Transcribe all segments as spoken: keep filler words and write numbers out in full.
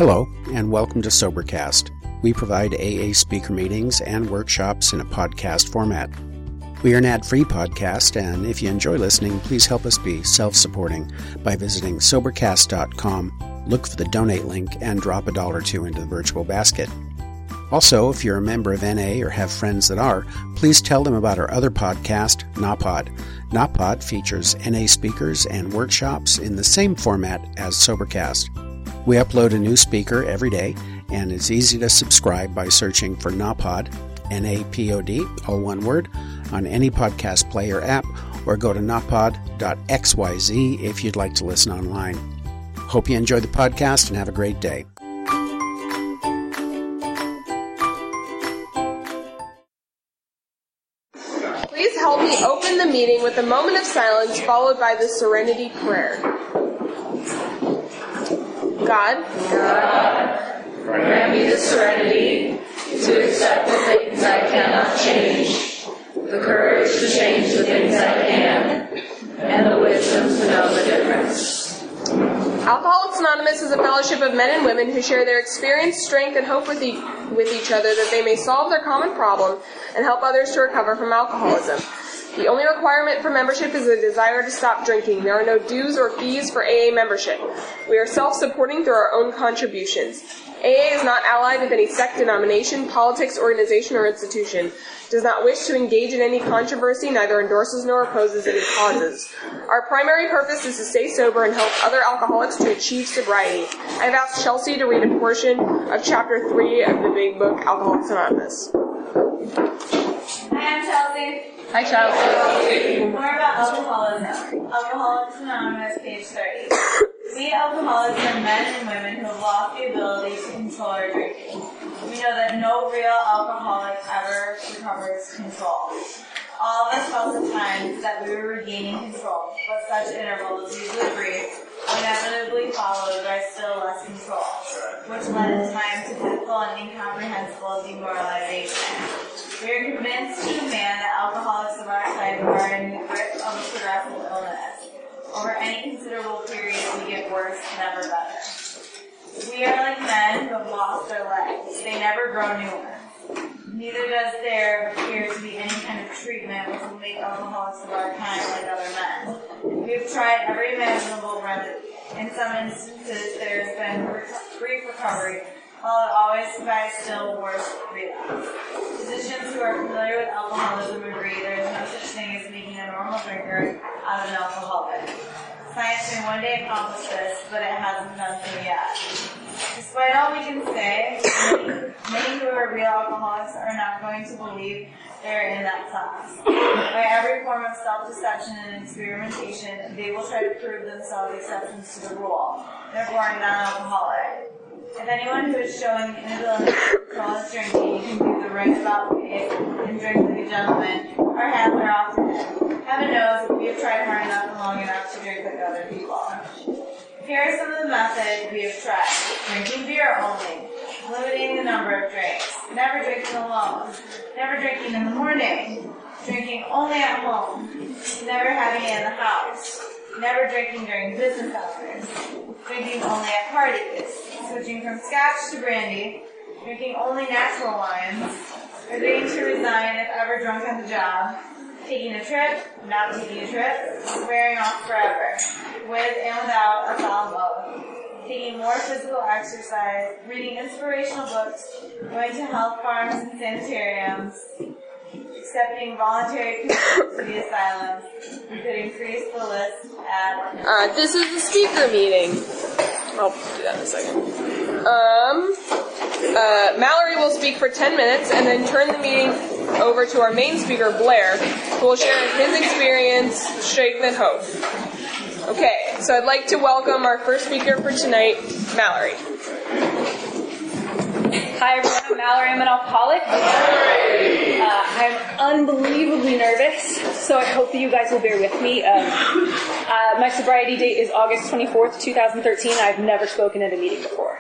Hello, and welcome to Sobercast. We provide A A speaker meetings and workshops in a podcast format. We are an ad-free podcast, and if you enjoy listening, please help us be self-supporting by visiting Sobercast dot com, look for the donate link, and drop a dollar or two into the virtual basket. Also, if you're a member of N A or have friends that are, please tell them about our other podcast, NAPOD. NAPOD features N A speakers and workshops in the same format as Sobercast. We upload a new speaker every day, and it's easy to subscribe by searching for NAPOD, N A P O D, all one word, on any podcast player app, or go to napod dot x y z if you'd like to listen online. Hope you enjoy the podcast and have a great day. Please help me open the meeting with a moment of silence followed by the Serenity Prayer. God, God, grant me the serenity to accept the things I cannot change, the courage to change the things I can, and the wisdom to know the difference. Alcoholics Anonymous is a fellowship of men and women who share their experience, strength, and hope with, e- with each other that they may solve their common problem and help others to recover from alcoholism. The only requirement for membership is a desire to stop drinking. There are no dues or fees for A A membership. We are self-supporting through our own contributions. A A is not allied with any sect, denomination, politics, organization, or institution. Does not wish to engage in any controversy, neither endorses nor opposes any causes. Our primary purpose is to stay sober and help other alcoholics to achieve sobriety. I have asked Chelsea to read a portion of Chapter three of the big book, Alcoholics Anonymous. Hi, I'm Chelsea. Hi, Chelsea. More about alcoholism. Alcoholics Anonymous, page thirty. We alcoholics are men and women who have lost the ability to control our drinking. We know that no real alcoholic ever recovers control. All of us felt at times that we were regaining control, but such intervals, usually brief, inevitably followed by still less control, which led at times to painful and incomprehensible demoralization. We are convinced to demand that alcoholics of our type are in the grip of a progressive illness. Over any considerable period, we get worse, never better. We are like men who have lost their legs. They never grow newer. Neither does there appear to be any kind of treatment which will make alcoholics of our kind like other men. We have tried every imaginable remedy. In some instances, there has been brief recovery, while it always provides still worse relapse. Physicians who are familiar with alcoholism agree there is no such thing as making a normal drinker out of an alcoholic. Science may one day accomplish this, but it hasn't done so yet. Despite all we can say, many, many who are real alcoholics are not going to believe they're in that class. By every form of self-deception and experimentation, they will try to prove themselves exceptions to the rule, therefore a non-alcoholic. If anyone who is showing inability to control his drinking can do the right about face and drink like a gentleman, our hands are off to him. Heaven knows we have tried hard enough and long enough to drink like other people. Here are some of the methods we have tried. Drinking beer only. Limiting the number of drinks. Never drinking alone. Never drinking in the morning. Drinking only at home. Never having it in the house. Never drinking during business hours. Drinking only at parties. Switching from scotch to brandy. Drinking only natural wines. Agreeing to resign if ever drunk on the job. Taking a trip, not taking a trip. Swearing off forever. With and without a solemn oath. Taking more physical exercise. Reading inspirational books. Going to health farms and sanitariums. Accepting voluntary commitment to the asylum. We could increase the list at... Uh, this is the speaker meeting. I'll do that in a second. Um, uh, Mallory will speak for ten minutes and then turn the meeting over to our main speaker, Blair, who will share his experience, strength, and hope. Okay, so I'd like to welcome our first speaker for tonight, Mallory. Hi everyone, I'm Mallory. I'm an alcoholic. Uh, I'm unbelievably nervous, so I hope that you guys will bear with me. Um, uh, my sobriety date is August twenty-fourth, twenty thirteen. I've never spoken at a meeting before.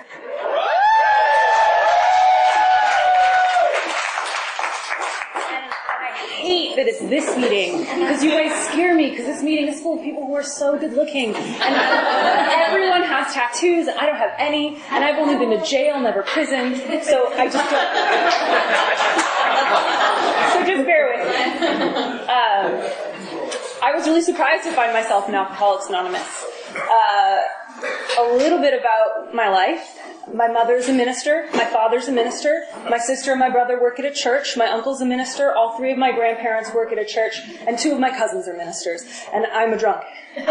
And I hate that it's this meeting, because you guys scare me, because this meeting is full of people who are so good looking, and everyone has tattoos, and I don't have any, and I've only been to jail, never prison, so I just don't... So just bear with me. Um, I was really surprised to find myself in Alcoholics Anonymous. Uh, a little bit about my life. My mother's a minister, my father's a minister, my sister and my brother work at a church, my uncle's a minister, all three of my grandparents work at a church, and two of my cousins are ministers, and I'm a drunk. And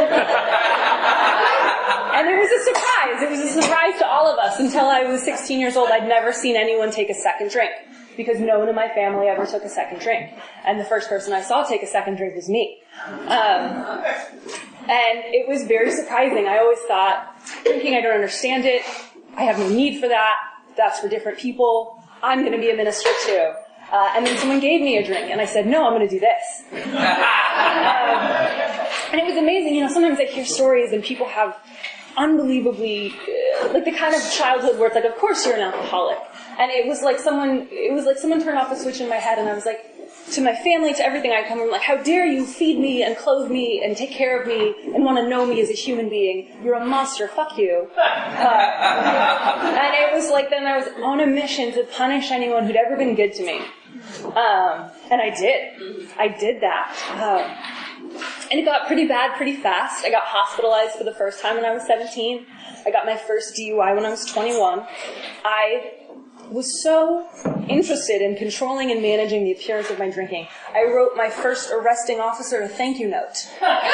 it was a surprise. It was a surprise to all of us. Until I was sixteen years old, I'd never seen anyone take a second drink, because no one in my family ever took a second drink. And the first person I saw take a second drink was me. Um, and it was very surprising. I always thought, drinking, I don't understand it. I have no need for that. That's for different people. I'm going to be a minister too. Uh, and then someone gave me a drink, and I said, no, I'm going to do this. um, and it was amazing. You know, sometimes I hear stories, and people have unbelievably, uh, like the kind of childhood where it's like, of course you're an alcoholic. And it was like someone, it was like someone turned off a switch in my head, and I was like, to my family, to everything I come from, like, how dare you feed me and clothe me and take care of me and want to know me as a human being? You're a monster. Fuck you. Uh, and it was like then I was on a mission to punish anyone who'd ever been good to me. Um, and I did. I did that. Um, and it got pretty bad pretty fast. I got hospitalized for the first time when I was seventeen. I got my first D U I when I was twenty-one. I was so interested in controlling and managing the appearance of my drinking. I wrote my first arresting officer a thank you note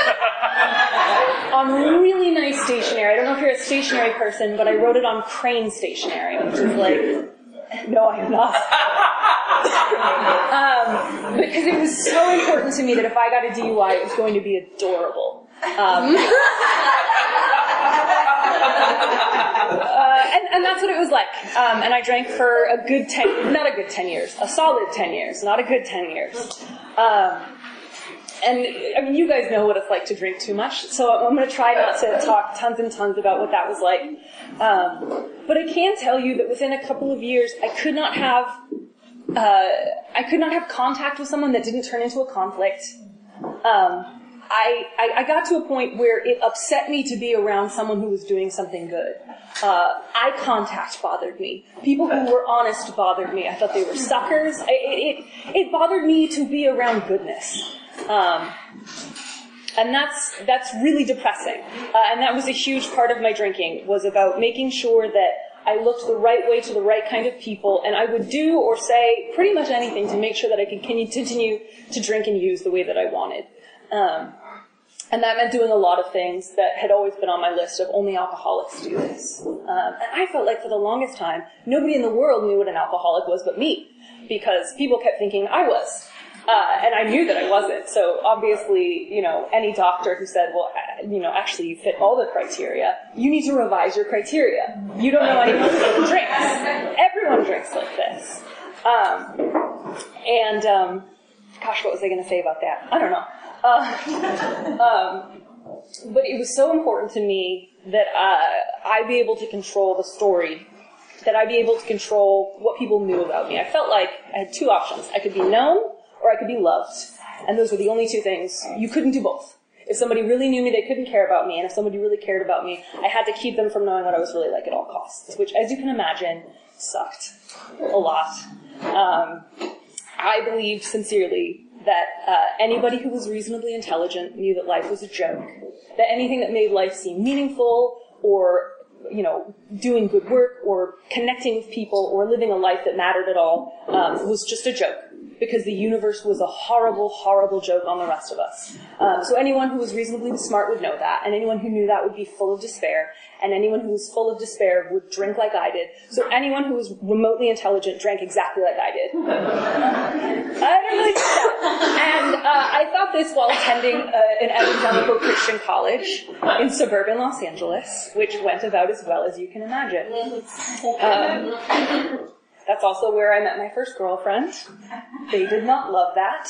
on really nice stationery. I don't know if you're a stationery person, but I wrote it on crane stationery, which is like, no, I am not. um, because it was so important to me that if I got a D U I, it was going to be adorable. Um, Uh, and, and that's what it was like. Um, and I drank for a good ten, not a good ten years, a solid ten years, not a good ten years. Um, and I mean, you guys know what it's like to drink too much, so I'm going to try not to talk tons and tons about what that was like. Um, but I can tell you that within a couple of years, I could not have, uh, I could not have contact with someone that didn't turn into a conflict. Um, I, I, I got to a point where it upset me to be around someone who was doing something good. Uh, eye contact bothered me. People who were honest bothered me. I thought they were suckers. It, it, it bothered me to be around goodness. Um, and that's, that's really depressing. Uh, and that was a huge part of my drinking, was about making sure that I looked the right way to the right kind of people, and I would do or say pretty much anything to make sure that I could continue to drink and use the way that I wanted. Um, and that meant doing a lot of things that had always been on my list of only alcoholics do this. Um, and I felt like for the longest time, nobody in the world knew what an alcoholic was but me, because people kept thinking I was. Uh, and I knew that I wasn't. So obviously, you know, any doctor who said, well, you know, actually you fit all the criteria, you need to revise your criteria. You don't know anyone who drinks. Everyone drinks like this. Um, and, um, gosh, what was I going to say about that? I don't know. Uh, um, but it was so important to me that uh, I be able to control the story, that I be able to control what people knew about me. I felt like I had two options. I could be known or I could be loved. And those were the only two things. You couldn't do both. If somebody really knew me, they couldn't care about me. And if somebody really cared about me, I had to keep them from knowing what I was really like at all costs, which, as you can imagine, sucked a lot. Um, I believed sincerely that uh, anybody who was reasonably intelligent knew that life was a joke, that anything that made life seem meaningful or, you know, doing good work or connecting with people or living a life that mattered at all um, was just a joke, because the universe was a horrible, horrible joke on the rest of us. Um, so anyone who was reasonably smart would know that, and anyone who knew that would be full of despair, and anyone who was full of despair would drink like I did. So anyone who was remotely intelligent drank exactly like I did. I don't really think that. And uh, I thought this while attending uh, an evangelical Christian college in suburban Los Angeles, which went about as well as you can imagine. Um, That's also where I met my first girlfriend. They did not love that.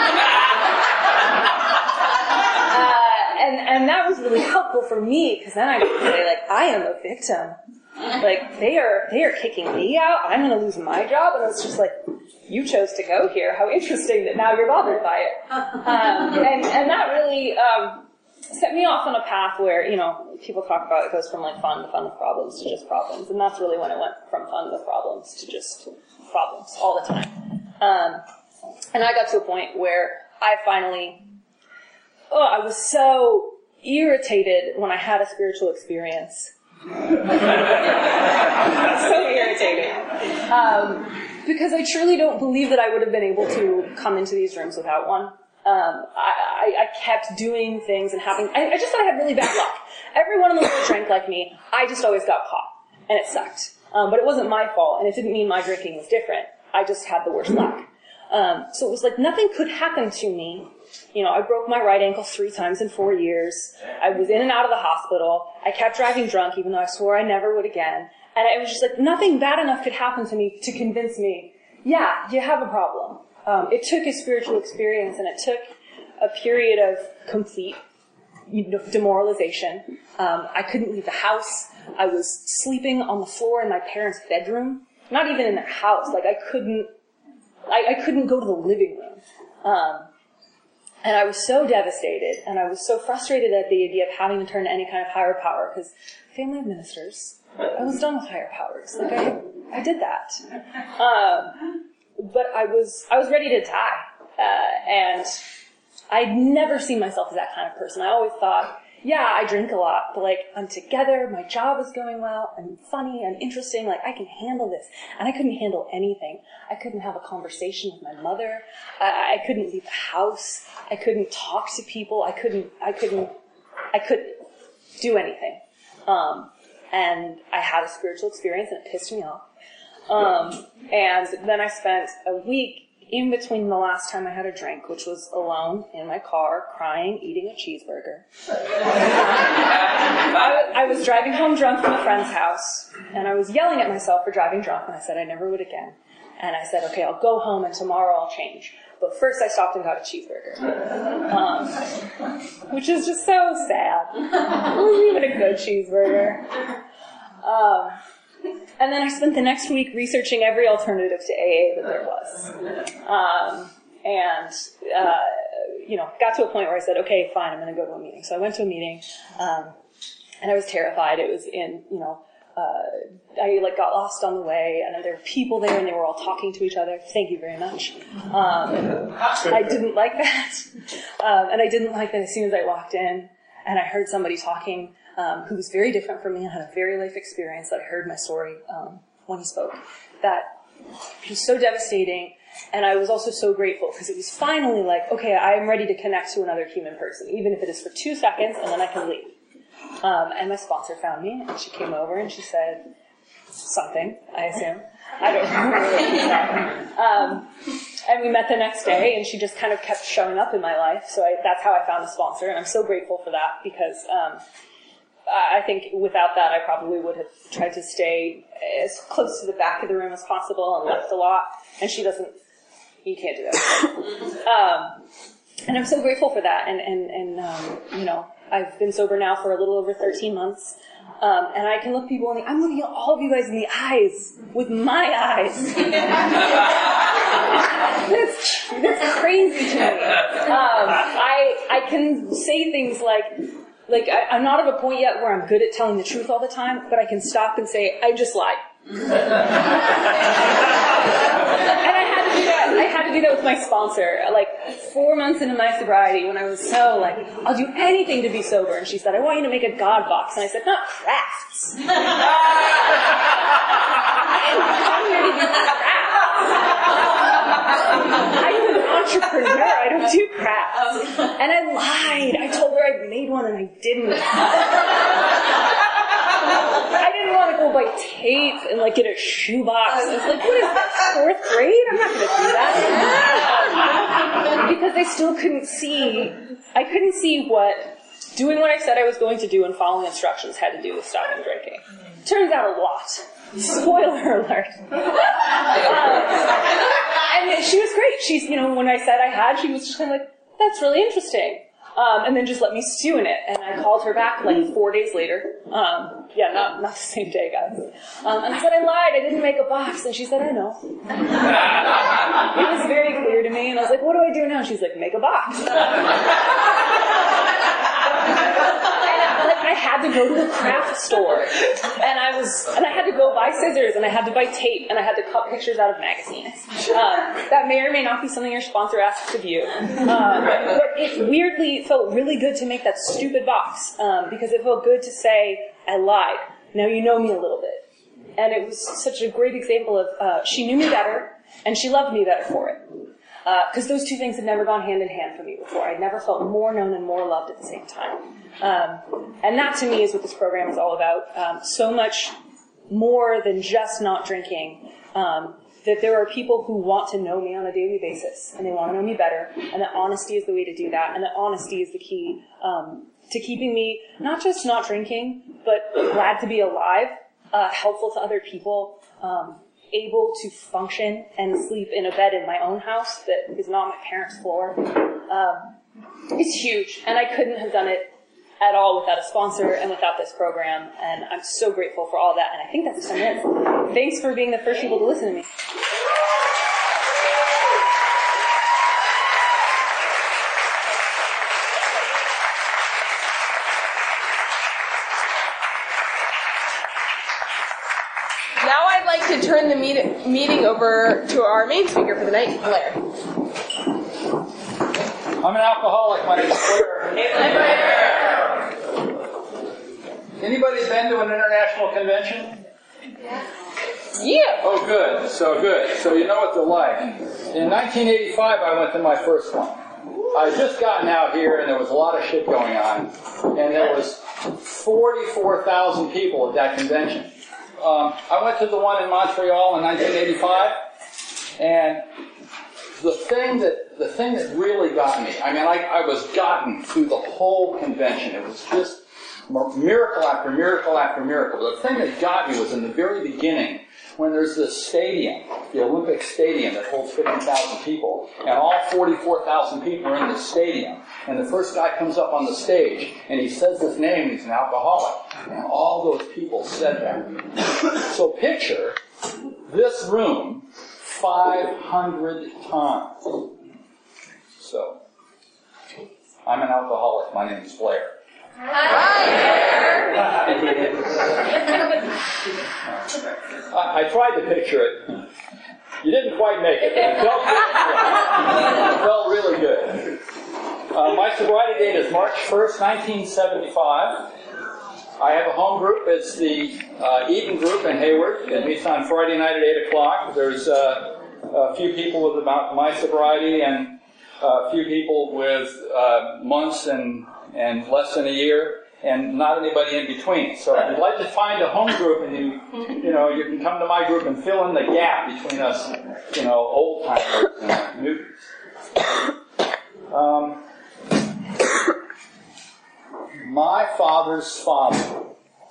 uh, and, and that was really helpful for me, because then I got to say, like, I am a victim. Like, they are, they are kicking me out. I'm going to lose my job. And I was just like, you chose to go here. How interesting that now you're bothered by it. Um, and, and that really um, set me off on a path where, you know, people talk about it goes from like fun to fun with problems to just problems. And that's really when it went from fun with problems to just problems all the time. Um, and I got to a point where I finally, oh, I was so irritated when I had a spiritual experience. So irritating. Um, because I truly don't believe that I would have been able to come into these rooms without one. Um, I, I, I kept doing things and having, I, I just thought I had really bad luck. Everyone in the world drank like me. I just always got caught. And it sucked. Um, but it wasn't my fault, and it didn't mean my drinking was different. I just had the worst luck. Um, so it was like nothing could happen to me. You know, I broke my right ankle three times in four years. I was in and out of the hospital. I kept driving drunk, even though I swore I never would again. And it was just like nothing bad enough could happen to me to convince me, yeah, you have a problem. Um, it took a spiritual experience, and it took a period of complete you know, demoralization. Um, I couldn't leave the house. I was sleeping on the floor in my parents' bedroom. Not even in their house. Like, I couldn't, I, I couldn't go to the living room. Um, and I was so devastated, and I was so frustrated at the idea of having to turn to any kind of higher power, because family of ministers, I was done with higher powers. Like, I, I did that. Um, but I was, I was ready to die. Uh, and I'd never seen myself as that kind of person. I always thought, yeah, I drink a lot, but like, I'm together, my job is going well, I'm funny, I'm interesting, like, I can handle this. And I couldn't handle anything. I couldn't have a conversation with my mother. I, I couldn't leave the house. I couldn't talk to people. I couldn't, I couldn't, I couldn't do anything. Um, and I had a spiritual experience, and it pissed me off. Um, and then I spent a week in between the last time I had a drink, which was alone in my car, crying, eating a cheeseburger. I, I was driving home drunk from a friend's house, and I was yelling at myself for driving drunk, and I said I never would again. And I said, okay, I'll go home, and tomorrow I'll change. But first I stopped and got a cheeseburger. Um, which is just so sad. It wasn't even a good cheeseburger. Um... And then I spent the next week researching every alternative to A A that there was. Um, and, uh, you know, got to a point where I said, okay, fine, I'm going to go to a meeting. So I went to a meeting, um, and I was terrified. It was in, you know, uh, I, like, got lost on the way, and there were people there, and they were all talking to each other. Thank you very much. Um, I didn't like that. Um, and I didn't like that as soon as I walked in, and I heard somebody talking Um, who was very different from me and had a very life experience that I heard my story um, when he spoke. That was so devastating, and I was also so grateful because it was finally like, okay, I am ready to connect to another human person, even if it is for two seconds, and then I can leave. Um, and my sponsor found me, and she came over and she said something, I assume. I don't remember what she said. Um, and we met the next day, and she just kind of kept showing up in my life, so I, that's how I found a sponsor, and I'm so grateful for that because um, I think without that, I probably would have tried to stay as close to the back of the room as possible and left a lot. And she doesn't, you can't do that. um, and I'm so grateful for that. And, and, and um, you know, I've been sober now for a little over thirteen months. Um, and I can look people in the, I'm looking at all of you guys in the eyes with my eyes. that's, that's crazy to me. Um, I, I can say things like, Like, I, I'm not at a point yet where I'm good at telling the truth all the time, but I can stop and say, I just lied. And I had to do that. I had to do that with my sponsor. Like, four months into my sobriety, when I was so, like, I'll do anything to be sober. And she said, I want you to make a God box. And I said, not crafts. I'm here to do crafts. I'm an entrepreneur. I don't do crafts. And I lied. I told her I made one and I didn't. I didn't want to go buy tape and like get a shoebox. I was like, what is that, fourth grade? I'm not going to do that. Because I still couldn't see, I couldn't see what doing what I said I was going to do and following instructions had to do with stopping drinking. Turns out a lot. Spoiler alert. um, and she was great. She's, you know, when I said I had, she was just kind of like, that's really interesting. Um, and then just let me stew in it. And I called her back like four days later. Um, yeah, not not the same day, guys. Um, and I said, I lied, I didn't make a box. And she said, I know. It was very clear to me. And I was like, what do I do now? She's like, make a box. Like, I had to go to the craft store, and I was, and I had to go buy scissors, and I had to buy tape, and I had to cut pictures out of magazines. Um, that may or may not be something your sponsor asks of you, um, but it weirdly felt really good to make that stupid box, um, because it felt good to say, I lied. Now you know me a little bit. And it was such a great example of, uh, she knew me better, and she loved me better for it. Because uh, those two things had never gone hand in hand for me before. I'd never felt more known and more loved at the same time. Um, and that, to me, is what this program is all about. Um, so much more than just not drinking. Um, that there are people who want to know me on a daily basis, and they want to know me better, and that honesty is the way to do that, and that honesty is the key um, to keeping me not just not drinking, but glad to be alive, uh, helpful to other people, um, able to function and sleep in a bed in my own house that is not my parents' floor. Um, it's huge, and I couldn't have done it at all without a sponsor and without this program, and I'm so grateful for all that, and I think that's ten minutes. Thanks for being the first people to listen to me. Now I'd like to turn the meet- meeting over to our main speaker for the night, Blair. I'm an alcoholic. My name is Blair. Hey, Blair. Anybody been to an international convention? Yeah. Oh, good. So good. So you know what they're like. In nineteen eighty-five, I went to my first one. I had just gotten out here, and there was a lot of shit going on. And there was forty-four thousand people at that convention. Um, I went to the one in Montreal in nineteen eighty-five, and the thing that the thing that really got me, I mean, I, I was gotten through the whole convention. It was just miracle after miracle after miracle. The thing that got me was in the very beginning, when there's this stadium, the Olympic Stadium that holds fifty thousand people, and all forty-four thousand people are in this stadium, and the first guy comes up on the stage, and he says his name, and he's an alcoholic. And all those people said that. So picture this room five hundred times. So, I'm an alcoholic. My name is Blair. Hi, Blair. I, I tried to picture it. You didn't quite make it, but it felt good. It felt really good. Uh, my sobriety date is March first, nineteen seventy-five. I have a home group. It's the uh, Eden Group in Hayward. It meets on Friday night at eight o'clock. There's uh, a few people with about my sobriety and a few people with uh, months and, and less than a year, and not anybody in between. So if you'd like to find a home group, and you you know, you can come to my group and fill in the gap between us, you know, old timers and new. Um, My father's father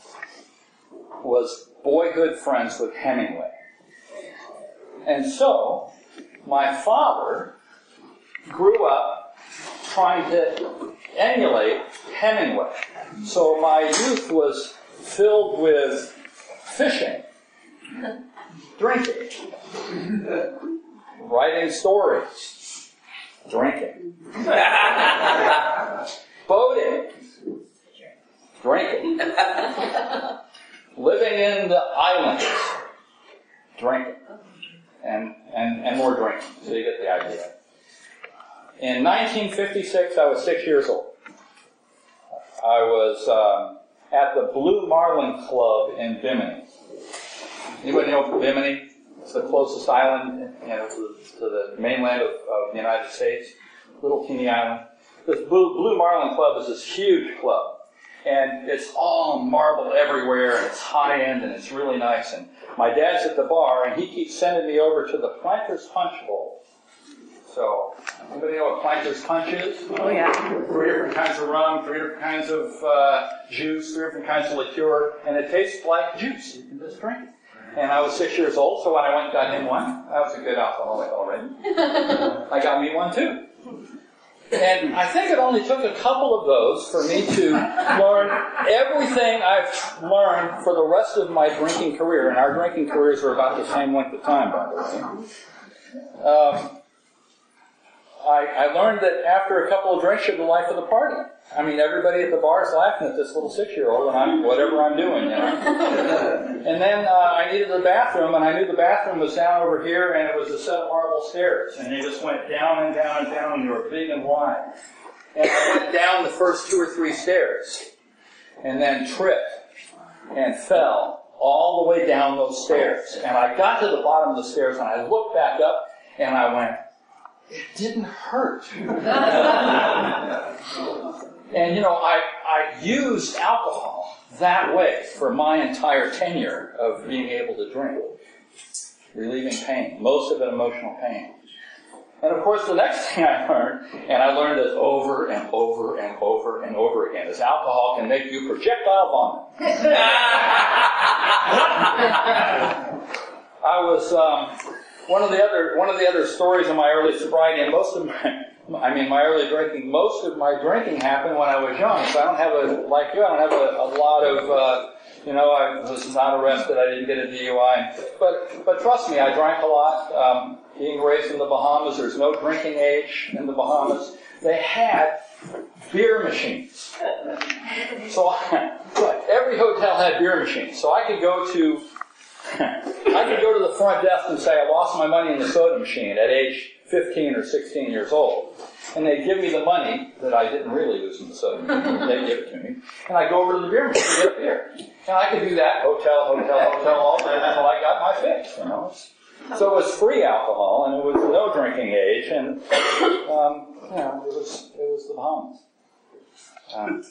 was boyhood friends with Hemingway. And so, my father grew up trying to emulate Hemingway. So my youth was filled with fishing, drinking, writing stories, drinking, boating, drinking. Living in the islands. Drinking. And, and, and more drinking. So you get the idea. In nineteen fifty-six, I was six years old. I was um, at the Blue Marlin Club in Bimini. Anybody know Bimini? It's the closest island, you know, to, to the mainland of, of the United States. Little teeny island. This Blue, Blue Marlin Club is this huge club. And it's all marble everywhere, and it's high-end, and it's really nice. And my dad's at the bar, and he keeps sending me over to the Planter's Punch Bowl. So, anybody know what Planter's Punch is? Oh, yeah. Three different kinds of rum, three different kinds of uh, juice, three different kinds of liqueur, and it tastes like juice. You can just drink it. And I was six years old, so when I went and got him one, I was a good alcoholic already. I got me one, too. And I think it only took a couple of those for me to learn everything I've learned for the rest of my drinking career. And our drinking careers are about the same length of time, by the way. Um, I, I learned that after a couple of drinks, you're the life of the party. I mean, everybody at the bar is laughing at this little six-year-old and I'm whatever I'm doing, you know. And then uh, I needed the bathroom, and I knew the bathroom was down over here, and it was a set of marble stairs, and they just went down and down and down, and they were big and wide. And I went down the first two or three stairs, and then tripped and fell all the way down those stairs. And I got to the bottom of the stairs, and I looked back up, and I went, it didn't hurt. And, you know, I, I used alcohol that way for my entire tenure of being able to drink. Relieving pain, most of it emotional pain. And, of course, the next thing I learned, and I learned this over and over and over and over again, is alcohol can make you projectile vomit. I was... Um, One of the other one of the other stories of my early sobriety, and most of my, I mean my early drinking, most of my drinking happened when I was young. So I don't have a, like you, I don't have a, a lot of, uh, you know, I was not arrested, I didn't get a D U I. But but trust me, I drank a lot. Um, being raised in the Bahamas, there's no drinking age in the Bahamas. They had beer machines. So I, every hotel had beer machines. So I could go to I could go to the front desk and say I lost my money in the soda machine at age fifteen or sixteen years old. And they'd give me the money that I didn't really lose in the soda machine. They'd give it to me. And I'd go over to the beer machine and get a beer. And I could do that hotel, hotel, hotel all day until I got my fix, you know. So it was free alcohol, and it was no drinking age, and, um, you know, it was, it was the Bahamas. Um,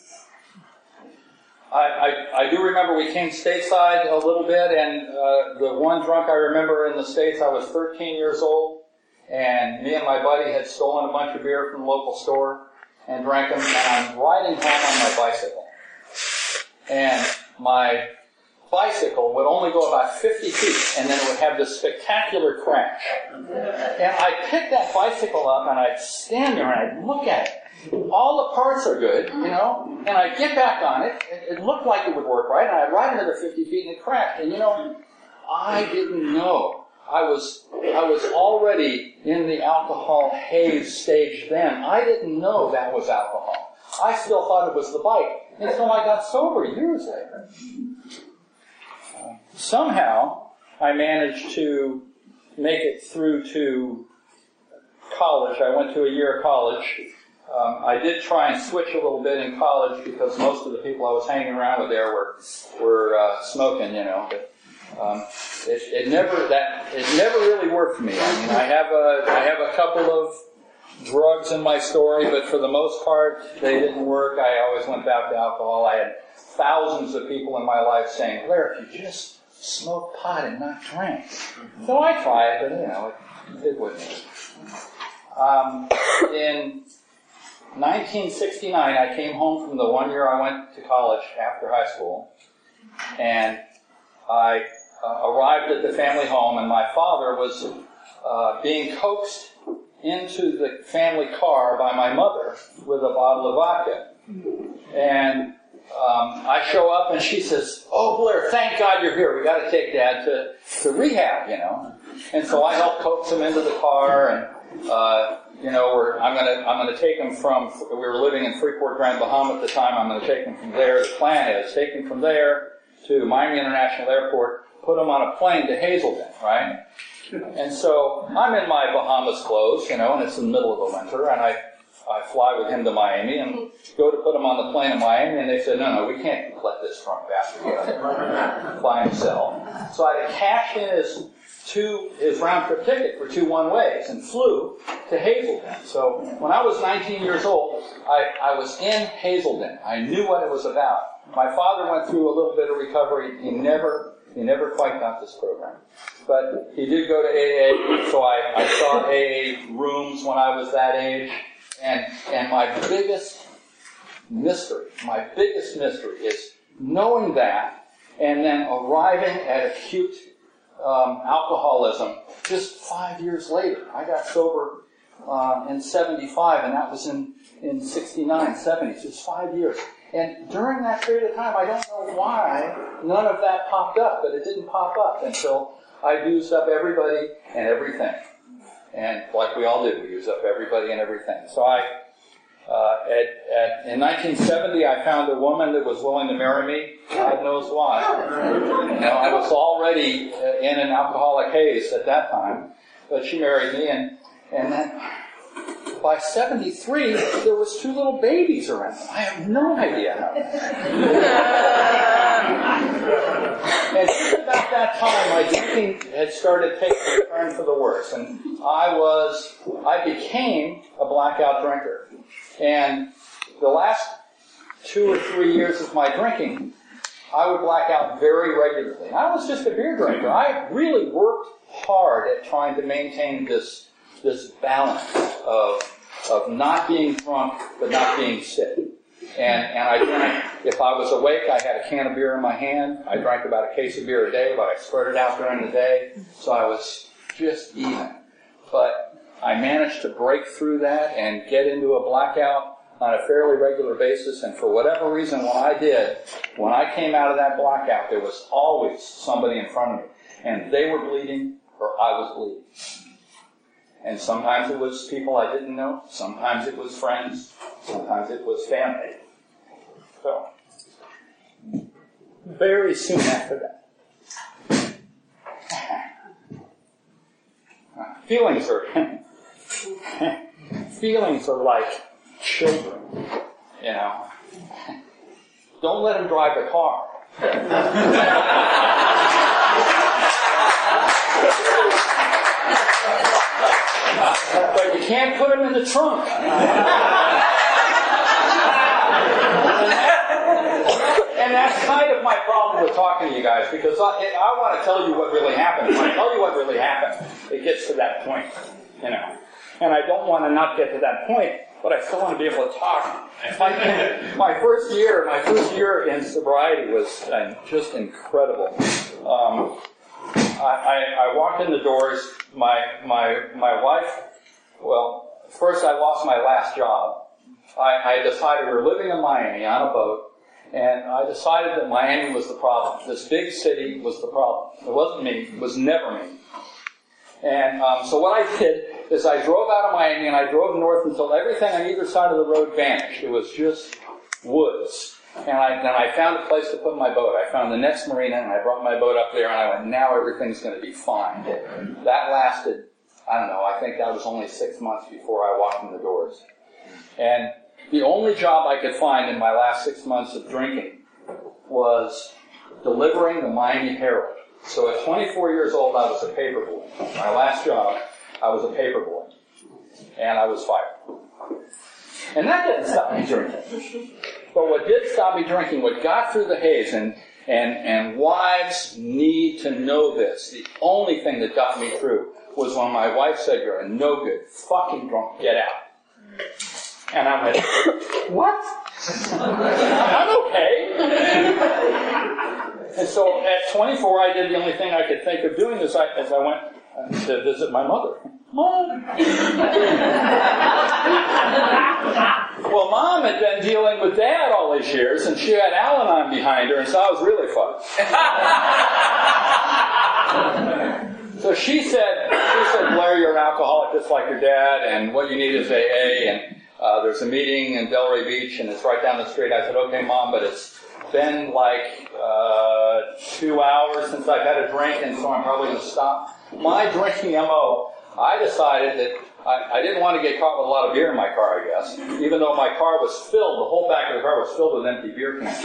I, I, I do remember we came stateside a little bit, and uh, the one drunk I remember in the States, I was thirteen years old, and me and my buddy had stolen a bunch of beer from the local store and drank them, and I'm riding home on my bicycle. And my bicycle would only go about fifty feet, and then it would have this spectacular crash. And I'd pick that bicycle up, and I'd stand there, and I'd look at it. All the parts are good, you know, and I'd get back on it. It looked like it would work right, and I'd ride another fifty feet, and it crashed. And, you know, I didn't know. I was I was already in the alcohol haze stage then. I didn't know that was alcohol. I still thought it was the bike until I got sober years later. Uh, somehow, I managed to make it through to college. I went to a year of college. Um, I did try and switch a little bit in college because most of the people I was hanging around with there were were uh, smoking, you know. But um, it, it never that it never really worked for me. I mean, I have a I have a couple of drugs in my story, but for the most part, they didn't work. I always went back to alcohol. I had thousands of people in my life saying, "Blair, if you just smoke pot and not drink." So I tried, but you know, it, it wouldn't. Um, in nineteen sixty-nine, I came home from the one year I went to college after high school, and I uh, arrived at the family home, and my father was uh, being coaxed into the family car by my mother with a bottle of vodka. And um, I show up, and she says, "Oh, Blair, thank God you're here. We got to take Dad to, to rehab, you know." And so I helped coax him into the car, and uh, you know, we're, I'm gonna I'm gonna take him from. We were living in Freeport, Grand Bahama at the time. I'm gonna take him from there. The plan is take him from there to Miami International Airport, put him on a plane to Hazelden, right? And so I'm in my Bahamas clothes, you know, and it's in the middle of the winter, and I I fly with him to Miami and go to put him on the plane in Miami, and they said, no, no, we can't let this drunk bastard get there, fly himself. So I cashed in his two his round trip ticket for two one ways and flew to Hazelden. So when I was nineteen years old, I, I was in Hazelden. I knew what it was about. My father went through a little bit of recovery. He never he never quite got this program. But he did go to A A, so I, I saw A A rooms when I was that age. And and my biggest mystery, my biggest mystery is knowing that and then arriving at acute um, alcoholism just five years later. I got sober uh, in seventy-five, and that was in, in sixty-nine, seventy, so it's five years. And during that period of time, I don't know why none of that popped up, but it didn't pop up until I used up everybody and everything. And like we all did, we used up everybody and everything. So I, uh, at, at, in nineteen seventy, I found a woman that was willing to marry me. God knows why. You know, I was already in an alcoholic haze at that time, but she married me, and and then by seventy-three, there was two little babies around. I have no idea how. And just about that time, my drinking had started taking a turn for the worse, and I was, I became a blackout drinker. And the last two or three years of my drinking, I would black out very regularly. And I was just a beer drinker. I really worked hard at trying to maintain this this balance of of not being drunk but not being sick. And and I drank, if I was awake, I had a can of beer in my hand. I drank about a case of beer a day, but I spread it out during the day, so I was just even. But I managed to break through that and get into a blackout on a fairly regular basis, and for whatever reason, when I did, when I came out of that blackout, there was always somebody in front of me, and they were bleeding or I was bleeding. And sometimes it was people I didn't know, sometimes it was friends, sometimes it was family. So, very soon after that, feelings are feelings are like children, you know. Don't let them drive the car. But you can't put them in the trunk. And that's kind of my problem with talking to you guys, because I, I want to tell you what really happened. When I tell you what really happened, it gets to that point, you know. And I don't want to not get to that point, but I still want to be able to talk. My first year, my first year in sobriety was uh, just incredible. Um, I, I, I walked in the doors. My my my wife. Well, first I lost my last job. I, I decided we were living in Miami on a boat, and I decided that Miami was the problem. This big city was the problem. It wasn't me. It was never me. And um, so what I did is I drove out of Miami and I drove north until everything on either side of the road vanished. It was just woods. And I, then I found a place to put my boat. I found the next marina and I brought my boat up there and I went, now everything's going to be fine. That lasted, I don't know, I think that was only six months before I walked in the doors. And the only job I could find in my last six months of drinking was delivering the Miami Herald. So at twenty-four years old, I was a paper boy. My last job, I was a paper boy. And I was fired. And that didn't stop me drinking. But what did stop me drinking, what got through the haze, and, and, and wives need to know this, the only thing that got me through was when my wife said, you're a no good, fucking drunk, get out. And I went, what? I'm okay. And so at twenty-four, I did the only thing I could think of doing as I, as I went to visit my mother. Mom. Well, Mom had been dealing with Dad all these years, and she had Al-Anon behind her, and so I was really fun. So she said, she said, Blair, you're an alcoholic just like your dad, and what you need is A A, and uh, there's a meeting in Delray Beach, and it's right down the street. I said, okay, Mom, but it's been like uh, two hours since I've had a drink, and so I'm probably going to stop. My drinking M O, I decided that I, I didn't want to get caught with a lot of beer in my car, I guess, even though my car was filled, the whole back of the car was filled with empty beer cans.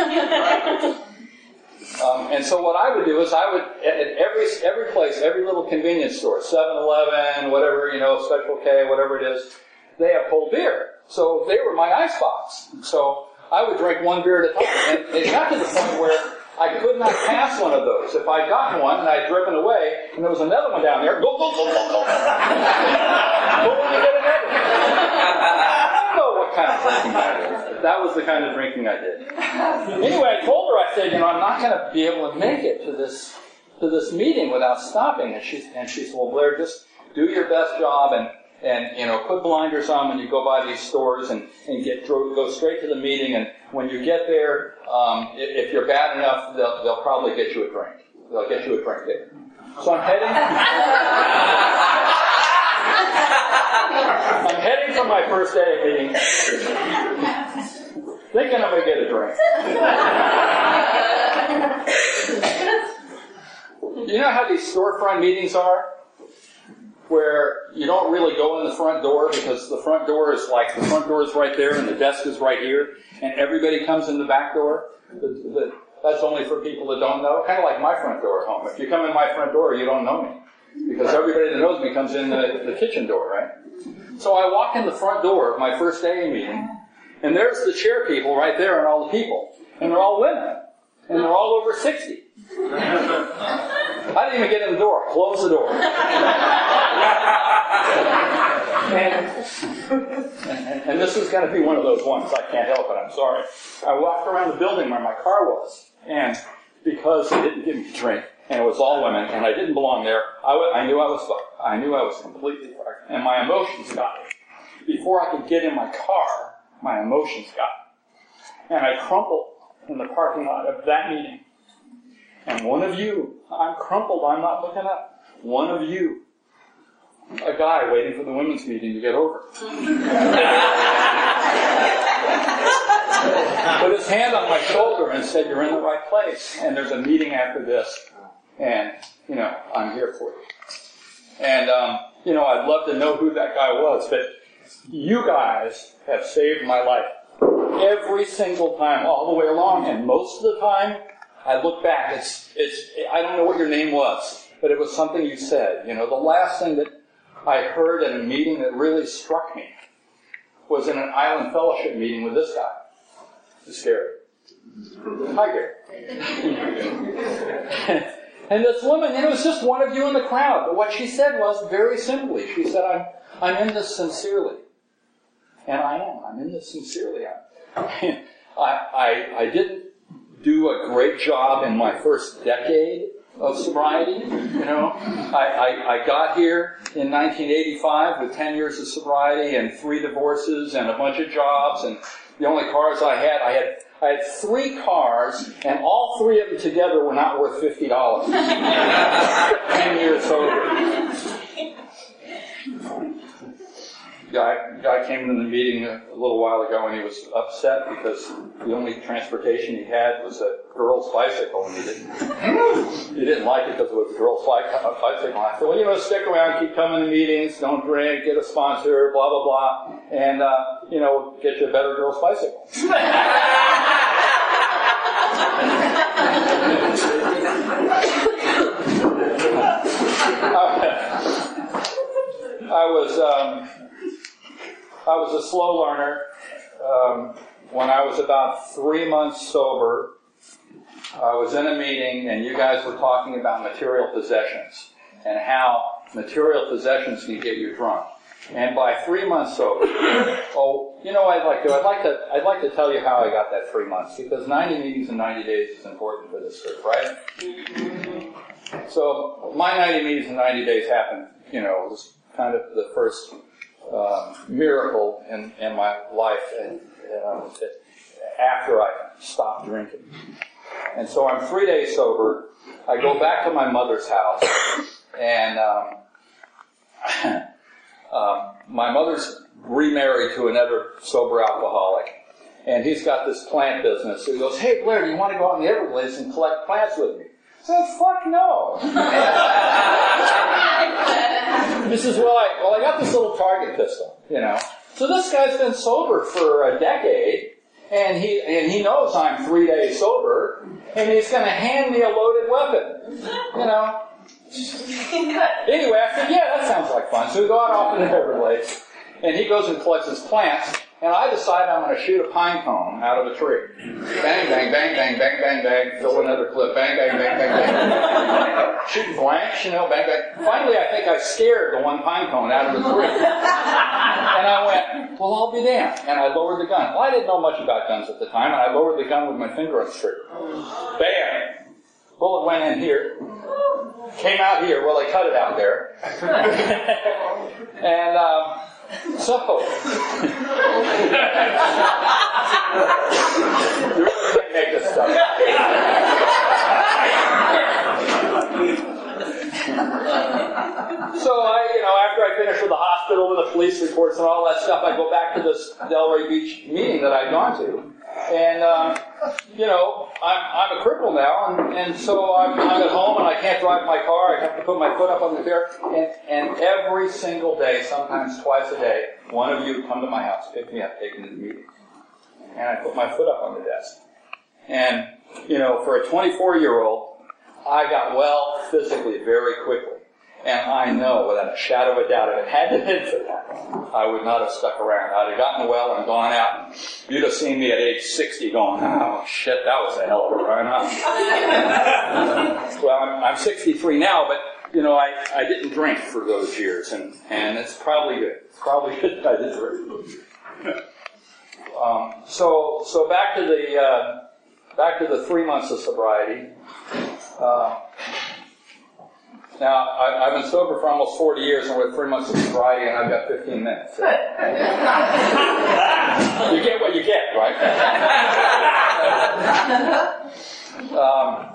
um, and so what I would do is I would, at every every place, every little convenience store, seven eleven, whatever, you know, Special K, whatever it is, they have cold beer. So they were my icebox. So I would drink one beer at a time. And it got to the point where I could not pass one of those. If I'd gotten one and I'd driven away, and there was another one down there, go, go, go, go, go. Go when you get another one. I don't know what kind of drinking I did, but that was the kind of drinking I did. Anyway, I told her, I said, you know, I'm not going to be able to make it to this to this meeting without stopping. And she, and she said, well, Blair, just do your best job and, and, you know, put blinders on when you go by these stores and, and get go straight to the meeting. And when you get there, um, if you're bad enough, they'll, they'll probably get you a drink. They'll get you a drink there. So I'm heading. I'm heading for my first day of meeting, thinking I'm going to get a drink. You know how these storefront meetings are? Where you don't really go in the front door because the front door is like, the front door is right there and the desk is right here, and everybody comes in the back door. The, the, that's only for people that don't know. Kind of like my front door at home. If you come in my front door, you don't know me. Because everybody that knows me comes in the, the kitchen door, right? So I walk in the front door of my first A A meeting, and there's the chair people right there and all the people. And they're all women. And they're all over sixty. I didn't even get in the door. Close the door. and, and, and this is going to be one of those ones. I can't help it. I'm sorry. I walked around the building where my car was. And because they didn't give me a drink, and it was all women, and I didn't belong there, I, w- I knew I was fucked. I knew I was completely fucked. And my emotions got me. Before I could get in my car, my emotions got me. And I crumpled in the parking lot of that meeting. And one of you, I'm crumpled, I'm not looking up. One of you, a guy waiting for the women's meeting to get over, put his hand on my shoulder and said, "You're in the right place, and there's a meeting after this, and, you know, I'm here for you." And, um, you know, I'd love to know who that guy was, but you guys have saved my life every single time, all the way along, and most of the time, I look back, it's, it's, I don't know what your name was, but it was something you said. You know, the last thing that I heard in a meeting that really struck me was in an Island Fellowship meeting with this guy. It's scary. Hi, Gary. And this woman, and it was just one of you in the crowd, but what she said was very simply, she said, I'm, I'm in this sincerely. And I am. I'm in this sincerely. I, I, I didn't do a great job in my first decade of sobriety. You know, I, I, I got here in nineteen eighty-five with ten years of sobriety and three divorces and a bunch of jobs, and the only cars I had, I had I had three cars, and all three of them together were not worth fifty dollars. ten years sober. Guy, guy came to the meeting a, a little while ago, and he was upset because the only transportation he had was a girl's bicycle, and he didn't, he didn't like it because it was a girl's bicycle. I said, well, you know, stick around, keep coming to meetings, don't drink, get a sponsor, blah, blah, blah, and, uh, you know, get you a better girl's bicycle. I was, um, I was a slow learner. Um, when I was about three months sober, I was in a meeting and you guys were talking about material possessions and how material possessions can get you drunk. And by three months sober, oh, you know what I'd like to? I'd like to. I'd like to tell you how I got that three months because ninety meetings in ninety days is important for this group, right? So my ninety meetings in ninety days happened. You know, it was kind of the first um, miracle in, in my life, and uh, after I stopped drinking. And so I'm three days sober. I go back to my mother's house, and um, uh, my mother's remarried to another sober alcoholic, and he's got this plant business. So he goes, "Hey, Blair, do you want to go out in the Everglades and collect plants with me?" I said, "Fuck no." He says, well I, well, I got this little target pistol, you know. So this guy's been sober for a decade, and he and he knows I'm three days sober, and he's going to hand me a loaded weapon, you know. Anyway, I said, yeah, that sounds like fun. So we go out off in the Everglades, and he goes and collects his plants, and I decide I'm going to shoot a pine cone out of a tree. Bang, bang, bang, bang, bang, bang, bang, fill another clip, bang, bang, bang, bang, bang. Shooting blanks, you know, bang, bang. Finally, I think I scared the one pine cone out of the tree. And I went, well, I'll be damned. And I lowered the gun. Well, I didn't know much about guns at the time, and I lowered the gun with my finger on the trigger. Bam! Bullet went in here, came out here. Well, they cut it out there. And um, so, you really can't make this stuff up. So I, you know, after I finished with the hospital and the police reports and all that stuff, I go back to this Delray Beach meeting that I'd gone to. And, um, you know, I'm, I'm a cripple now, and, and so I'm, I'm at home and I can't drive my car. I have to put my foot up on the chair. And, and every single day, sometimes twice a day, one of you come to my house, pick me up, take me to the meeting. And I put my foot up on the desk. And, you know, for a twenty-four-year-old, I got well physically very quickly. And I know, without a shadow of a doubt, if it hadn't been for that, I would not have stuck around. I'd have gotten well and gone out. You'd have seen me at age sixty going, oh, shit, that was a hell of a run, huh? Well, I'm, I'm sixty-three now, but, you know, I, I didn't drink for those years, and, and it's probably good. It's probably good that I didn't drink. um, so, so back to the, uh, back to the three months of sobriety. Uh, Now, I, I've been sober for almost forty years, and we're at three months of sobriety, and I've got fifteen minutes. So. You get what you get, right? um,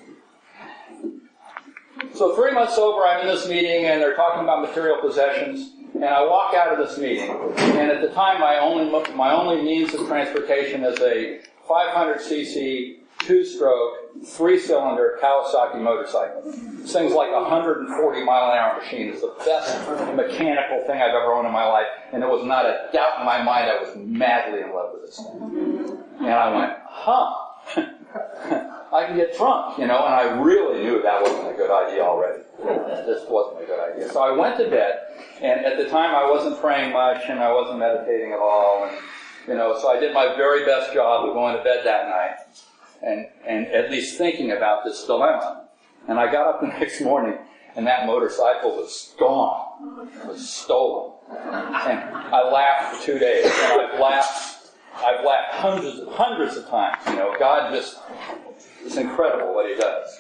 so three months sober, I'm in this meeting, and they're talking about material possessions, and I walk out of this meeting, and at the time, my only my only means of transportation is a five hundred c c two-stroke, three-cylinder Kawasaki motorcycle. This thing's like a one hundred forty mile an hour machine. It's the best mechanical thing I've ever owned in my life, and there was not a doubt in my mind I was madly in love with this thing. And I went, huh, I can get drunk, you know, and I really knew that wasn't a good idea already. This wasn't a good idea. So I went to bed, and at the time I wasn't praying much, and I wasn't meditating at all, and, you know, so I did my very best job of going to bed that night. And, and at least thinking about this dilemma. And I got up the next morning, and that motorcycle was gone. It was stolen. And I laughed for two days. And I've laughed, I've laughed hundreds, hundreds of times. You know, God just, it's incredible what He does.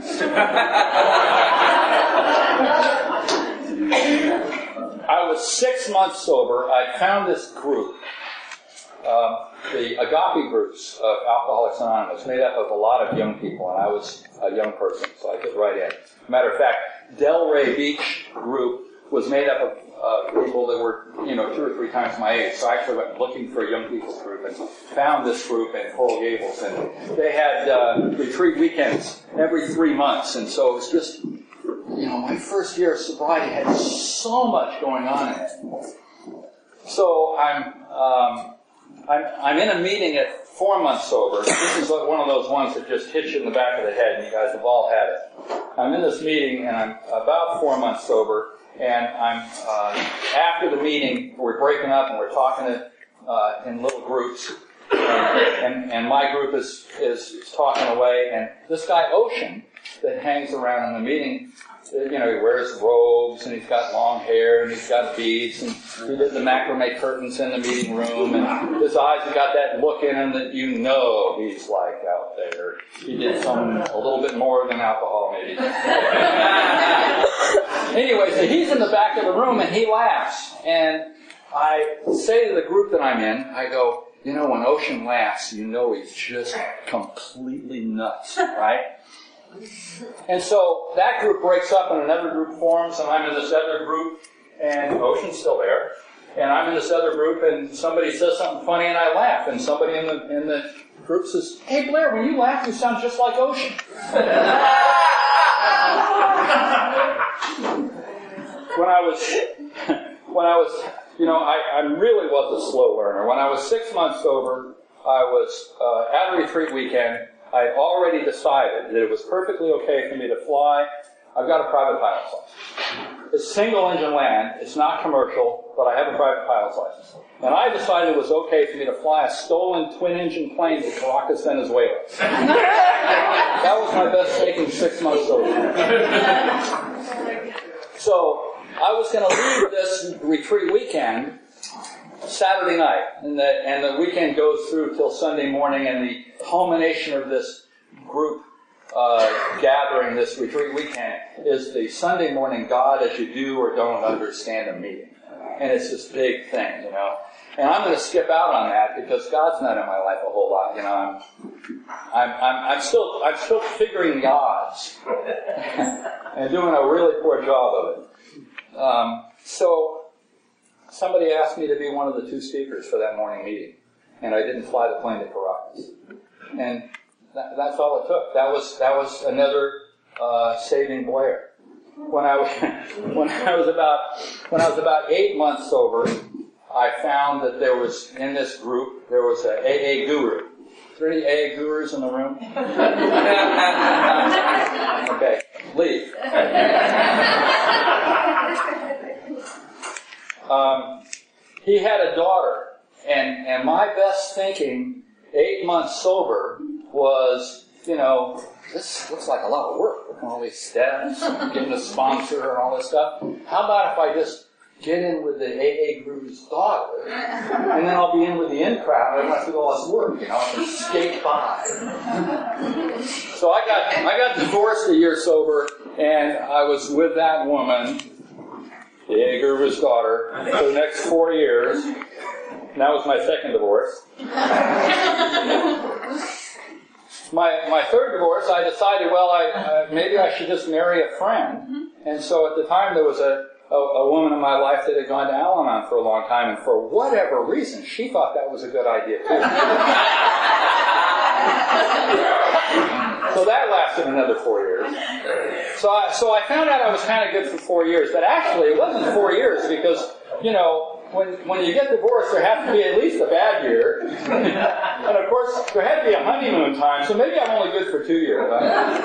I was six months sober. I found this group. Um, the Agape groups of Alcoholics Anonymous, made up of a lot of young people, and I was a young person, so I fit right in. Matter of fact, Delray Beach group was made up of uh, people that were, you know, two or three times my age. So I actually went looking for a young people's group and found this group in Coral Gables, and they had uh, retreat weekends every three months, and so it was just, you know, my first year of sobriety had so much going on in it. So I'm. Um, I'm, I'm in a meeting at four months sober. This is one of those ones that just hits you in the back of the head, and you guys have all had it. I'm in this meeting, and I'm about four months sober, and I'm uh, after the meeting, we're breaking up, and we're talking to, uh, in little groups, uh, and, and my group is, is, is talking away, and this guy, Ocean, that hangs around in the meeting, you know, he wears robes, and he's got long hair, and he's got beads, and he did the macrame curtains in the meeting room, and his eyes have got that look in him that you know he's like out there. He did some, a little bit more than alcohol, maybe. Anyway, so he's in the back of the room, and he laughs, and I say to the group that I'm in, I go, you know, when Ocean laughs, you know he's just completely nuts, right? And so that group breaks up and another group forms, and I'm in this other group, and Ocean's still there, and I'm in this other group, and somebody says something funny, and I laugh, and somebody in the in the group says, "Hey Blair, when you laugh, you sound just like Ocean." when I was, when I was, you know, I, I really was a slow learner. When I was six months sober, I was uh, at a retreat weekend. I had already decided that it was perfectly okay for me to fly. I've got a private pilot's license. It's single-engine land. It's not commercial, but I have a private pilot's license. And I decided it was okay for me to fly a stolen twin-engine plane to Caracas, Venezuela. That was my best taking six months over. So I was going to leave this retreat weekend Saturday night, and the, and the weekend goes through till Sunday morning, and the culmination of this group uh, gathering this retreat weekend is the Sunday morning God as you do or don't understand a meeting. And it's this big thing, you know. And I'm going to skip out on that because God's not in my life a whole lot. You know, I'm, I'm, I'm, I'm still, I'm still figuring the odds and doing a really poor job of it. Um, so somebody asked me to be one of the two speakers for that morning meeting, and I didn't fly the plane to Caracas. And that, that's all it took. That was that was another uh, saving Blair. When I was when I was about when I was about eight months sober, I found that there was, in this group, there was an A A guru. Is there any A A gurus in the room? Okay, leave. um, he had a daughter, and, and my best thinking, eight months sober, was, you know, this looks like a lot of work. Looking at all these steps, getting a sponsor and all this stuff. How about if I just get in with the A A guru's daughter, and then I'll be in with the in crowd. I don't have to do all this work, you know, I can skate by. So I got I got divorced a year sober, and I was with that woman, the A A guru's daughter, for the next four years. And that was my second divorce. My my third divorce, I decided, well, I uh, maybe I should just marry a friend. And so at the time there was a A, a woman in my life that had gone to Al-Anon for a long time, and for whatever reason, she thought that was a good idea too. So that lasted another four years. So I, so I found out I was kind of good for four years, but actually it wasn't four years because, you know, when when you get divorced, there has to be at least a bad year, and of course there had to be a honeymoon time. So maybe I'm only good for two years. Huh?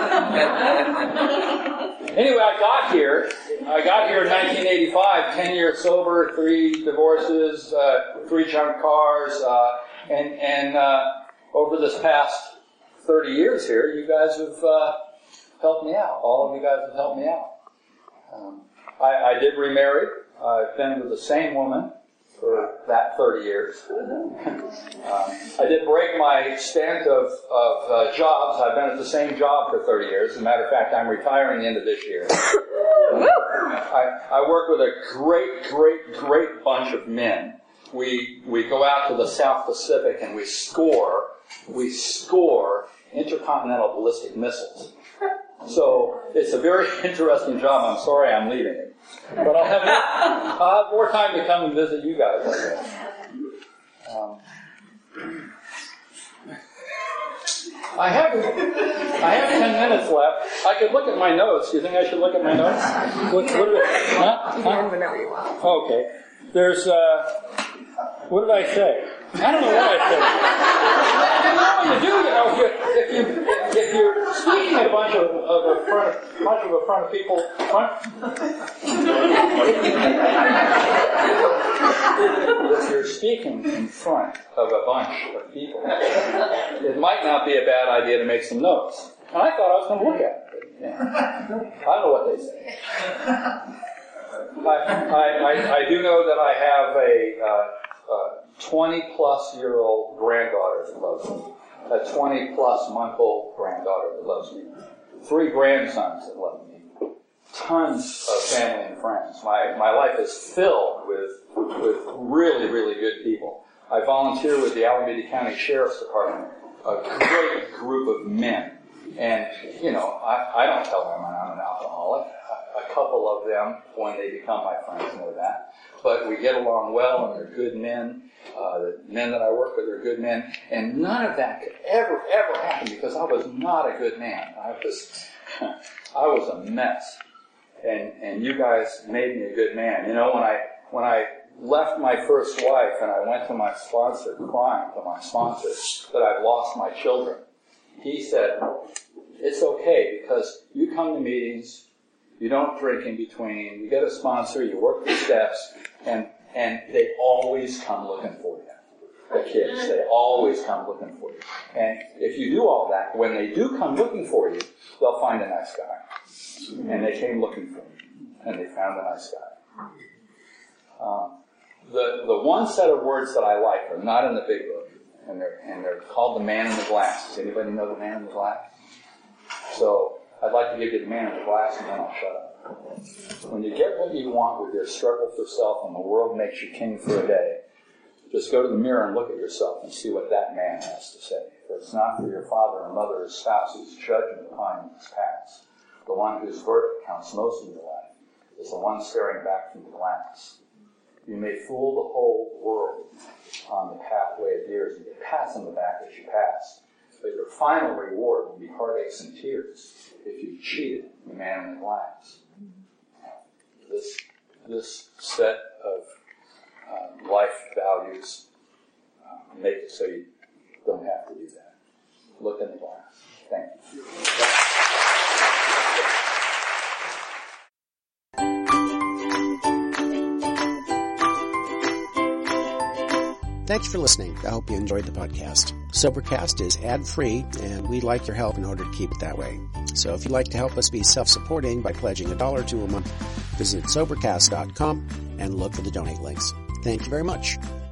Anyway, I got here. I got here in nineteen eighty-five, ten years sober, three divorces, uh, three junk cars, uh, and and uh, over this past thirty years here, you guys have uh, helped me out. All of you guys have helped me out. Um, I, I did remarry. I've been with the same woman for that thirty years. um, I did break my stint of, of uh, jobs. I've been at the same job for thirty years. As a matter of fact, I'm retiring the end of this year. I, I work with a great, great, great bunch of men. We we go out to the South Pacific and we score, we score intercontinental ballistic missiles. So it's a very interesting job. I'm sorry I'm leaving it. But I'll have, I'll have more time to come and visit you guys, I guess. Um, I have I have ten minutes left. I could look at my notes. Do you think I should look at my notes? What, what did it, huh? You can whenever you want. Okay. There's, uh, what did I say? I don't know what I said. What you do, you know, if, you, if, you, if you're speaking a bunch of, of a front, bunch of a front of people, front, if you're speaking in front of a bunch of people, it might not be a bad idea to make some notes. And I thought I was going to look at it. But, yeah. I don't know what they say. I, I, I, I do know that I have a uh, uh, twenty-plus-year-old granddaughter that loves me, a twenty-plus-month-old granddaughter that loves me, three grandsons that love me, tons of family and friends. My my life is filled with with really, really good people. I volunteer with the Alameda County Sheriff's Department, a great group of men. And, you know, I, I don't tell them I'm an alcoholic. A, a couple of them, when they become my friends, know that. But we get along well, and they're good men. Uh, the men that I work with are good men. And none of that could ever, ever happen because I was not a good man. I was, I was a mess. And and you guys made me a good man. You know, when I when I left my first wife and I went to my sponsor, crying to my sponsor that I'd lost my children, he said, it's okay because you come to meetings, you don't drink in between, you get a sponsor, you work the steps, and and they always come looking for you. The kids, they always come looking for you. And if you do all that, when they do come looking for you, they'll find a nice guy. And they came looking for me, and they found a nice guy. Um, the the one set of words that I like are not in the big book, and they're and they're called the Man in the Glass. Does anybody know the Man in the Glass? So I'd like to give you the man in the glass, and then I'll shut up. When you get what you want with your struggle for self and the world makes you king for a day, just go to the mirror and look at yourself and see what that man has to say. For it's not for your father or mother or spouse whose judgment upon you is past. The one whose verdict counts most in your life is the one staring back from the glass. You may fool the whole world on the pathway of years and get pats on the back as you pass, but your final reward will be heartaches and tears if you cheated the man in the glass. This, this set of uh, life values uh, make it so you don't have to do that. Look in the glass. Thank you. Thanks for listening. I hope you enjoyed the podcast. Sobercast is ad-free, and we'd like your help in order to keep it that way. So if you'd like to help us be self-supporting by pledging a dollar to a month, visit Sobercast dot com and look for the donate links. Thank you very much.